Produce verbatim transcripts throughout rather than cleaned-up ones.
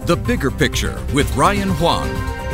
The Bigger Picture with Ryan Huang.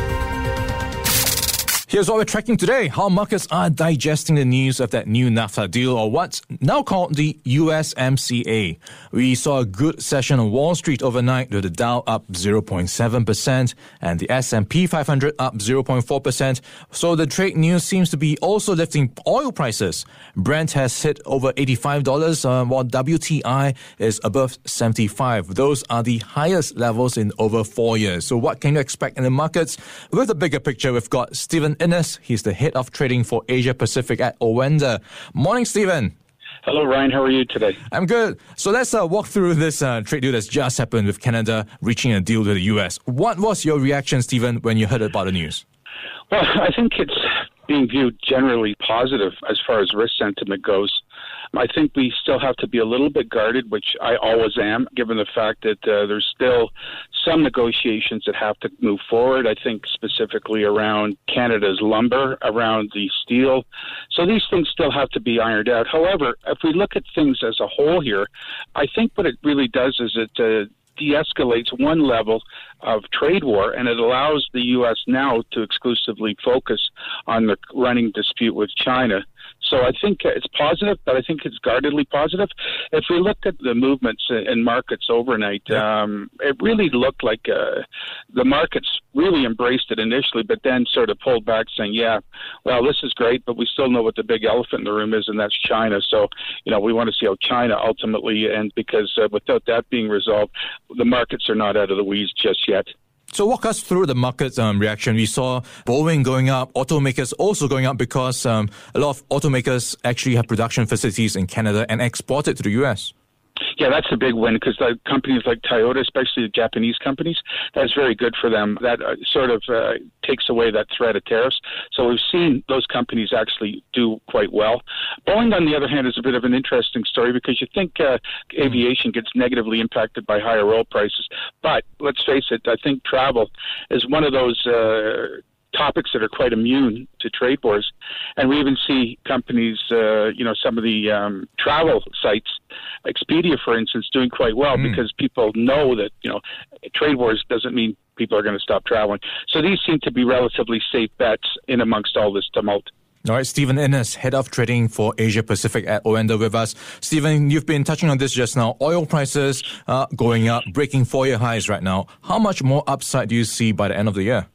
Here's what we're tracking today. How markets are digesting the news of that new NAFTA deal, or what's now called the U S M C A. We saw a good session on Wall Street overnight with the Dow up zero point seven percent and the S and P five hundred up zero point four percent. So the trade news seems to be also lifting oil prices. Brent has hit over eighty-five dollars uh, while W T I is above seventy-five. Those are the highest levels in over four years. So what can you expect in the markets? With the bigger picture, we've got Stephen Innes. He's the head of trading for Asia Pacific at Owenda. Morning, Stephen. Hello, Ryan. How are you today? I'm good. So let's uh, walk through this uh, trade deal that's just happened with Canada reaching a deal with the U S. What was your reaction, Stephen, when you heard about the news? Well, I think it's being viewed generally positive as far as risk sentiment goes. I think we still have to be a little bit guarded, which I always am, given the fact that uh, there's still some negotiations that have to move forward. I think specifically around Canada's lumber, around the steel. So these things still have to be ironed out. However, if we look at things as a whole here, I think what it really does is it uh, de-escalates one level of trade war, and it allows the U S now to exclusively focus on the running dispute with China. So I think it's positive, but I think it's guardedly positive. If we look at the movements in markets overnight, um, it really looked like uh, the markets really embraced it initially, but then sort of pulled back saying, yeah, well, this is great, but we still know what the big elephant in the room is, and that's China. So, you know, we want to see how China ultimately ends, because uh, without that being resolved, the markets are not out of the weeds just yet. So walk us through the market um, reaction. We saw Boeing going up, automakers also going up because um, a lot of automakers actually have production facilities in Canada and export it to the U S. Yeah, that's a big win, because like companies like Toyota, especially the Japanese companies, that's very good for them. That uh, sort of uh, takes away that threat of tariffs. So we've seen those companies actually do quite well. Boeing, on the other hand, is a bit of an interesting story, because you think uh, aviation gets negatively impacted by higher oil prices. But let's face it, I think travel is one of those uh, topics that are quite immune to trade wars. And we even see companies, uh, you know, some of the um, travel sites, Expedia, for instance, doing quite well mm. because people know that, you know, trade wars doesn't mean people are going to stop traveling. So these seem to be relatively safe bets in amongst all this tumult. All right, Stephen Innes, head of trading for Asia Pacific at Owenda with us. Stephen, you've been touching on this just now. Oil prices are going up, breaking four-year highs right now. How much more upside do you see by the end of the year?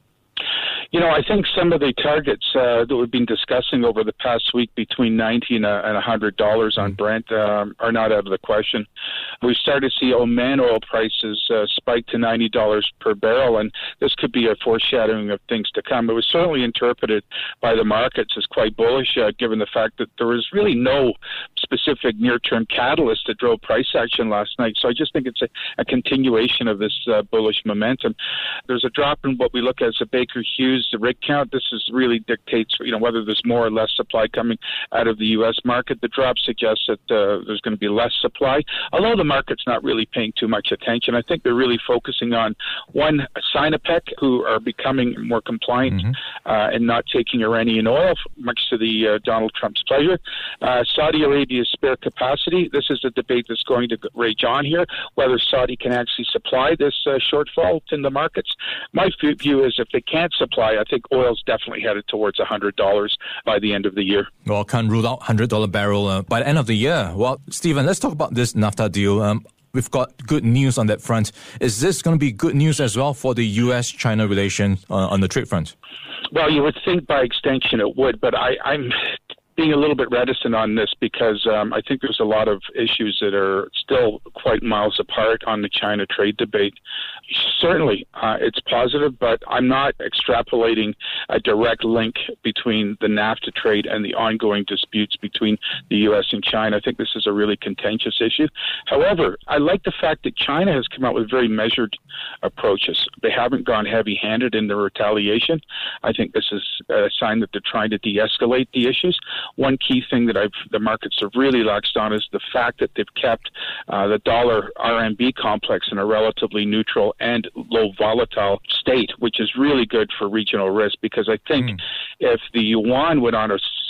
You know, I think some of the targets uh, that we've been discussing over the past week between ninety and one hundred dollars on Brent um, are not out of the question. We started to see Oman oil prices uh, spike to ninety dollars per barrel, and this could be a foreshadowing of things to come. It was certainly interpreted by the markets as quite bullish, uh, given the fact that there was really no specific near-term catalyst that drove price action last night. So I just think it's a, a continuation of this uh, bullish momentum. There's a drop in what we look at as a Baker Hughes the rig count. This is really dictates, you know, whether there's more or less supply coming out of the U S market. The drop suggests that uh, there's going to be less supply, although the market's not really paying too much attention. I think they're really focusing on, one, Sinopec, who are becoming more compliant mm-hmm. uh, and not taking Iranian oil, much to the uh, Donald Trump's pleasure. Uh, Saudi Arabia's spare capacity. This is a debate that's going to rage on here, whether Saudi can actually supply this uh, shortfall in the markets. My view is if they can't supply, I think oil's definitely headed towards one hundred dollars by the end of the year. Well, can't rule out one hundred dollars barrel uh, by the end of the year. Well, Stephen, let's talk about this NAFTA deal. Um, we've got good news on that front. Is this going to be good news as well for the U S China relation uh, on the trade front? Well, you would think by extension it would, but I, I'm being a little bit reticent on this because um, I think there's a lot of issues that are still quite miles apart on the China trade debate. Certainly, uh, it's positive, but I'm not extrapolating a direct link between the NAFTA trade and the ongoing disputes between the U S and China. I think this is a really contentious issue. However, I like the fact that China has come out with very measured approaches. They haven't gone heavy-handed in their retaliation. I think this is a sign that they're trying to de-escalate the issues. One key thing that I've, the markets have really latched on is the fact that they've kept uh, the dollar R M B complex in a relatively neutral and low volatile state, which is really good for regional risk, because I think mm. if the yuan went on a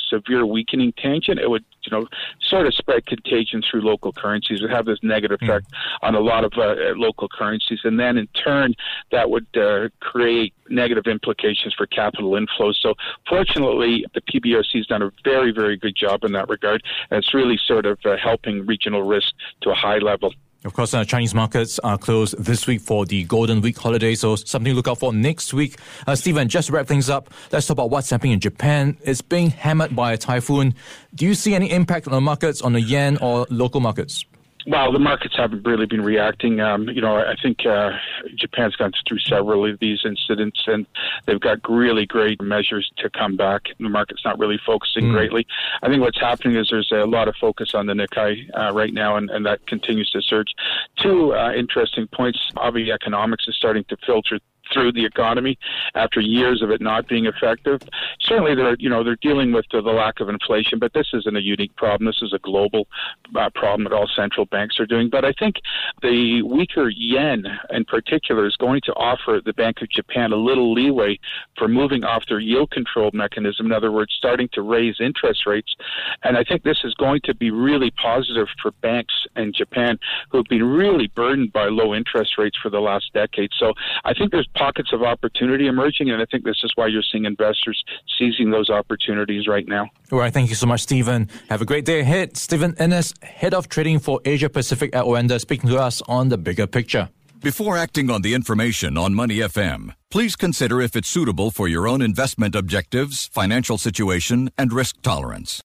severe weakening tangent, it would, you know, sort of spread contagion through local currencies. It would have this negative effect mm. on a lot of uh, local currencies. And then in turn, that would uh, create negative implications for capital inflows. So fortunately, the P B R C has done a very, very good job in that regard. And it's really sort of uh, helping regional risk to a high level. Of course, uh, Chinese markets are closed this week for the Golden Week holiday, so something to look out for next week. Uh, Stephen, just to wrap things up, let's talk about what's happening in Japan. It's being hammered by a typhoon. Do you see any impact on the markets, on the yen or local markets? Well, the markets haven't really been reacting. Um, you know, I think uh, Japan's gone through several of these incidents, and they've got really great measures to come back. The market's not really focusing mm. greatly. I think what's happening is there's a lot of focus on the Nikkei uh, right now, and, and that continues to surge. Two uh, interesting points. Obviously, economics is starting to filter through the economy after years of it not being effective. Certainly, they're you know they're dealing with the, the lack of inflation, but this isn't a unique problem. This is a global uh, problem that all central banks are doing. But I think the weaker yen, in particular, is going to offer the Bank of Japan a little leeway for moving off their yield control mechanism. In other words, starting to raise interest rates. And I think this is going to be really positive for banks in Japan who have been really burdened by low interest rates for the last decade. So I think there's pockets of opportunity emerging, and I think this is why you're seeing investors seizing those opportunities right now. All right, thank you so much, Stephen. Have a great day ahead. Stephen Innes, Head of Trading for Asia Pacific at Oanda, speaking to us on The Bigger Picture. Before acting on the information on Money F M, please consider if it's suitable for your own investment objectives, financial situation, and risk tolerance.